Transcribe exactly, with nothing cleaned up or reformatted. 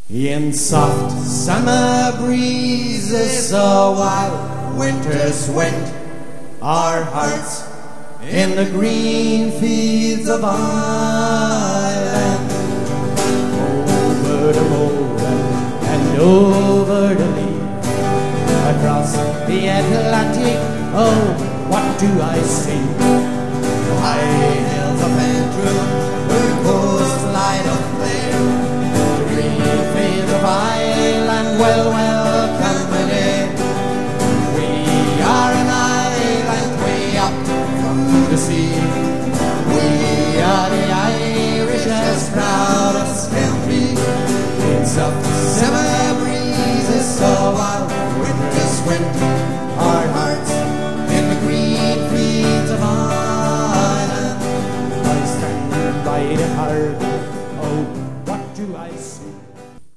In soft summer breezes, so while winters went our hearts in the green fields of Ireland. Over the moorland and over the lea, across the Atlantic, oh, what do I see? The high hills of Antrim, the coastline of Clare, the green fields of Ireland, well, well, company. We are an island way up from the sea. We are the Irish as proud as can be. In soft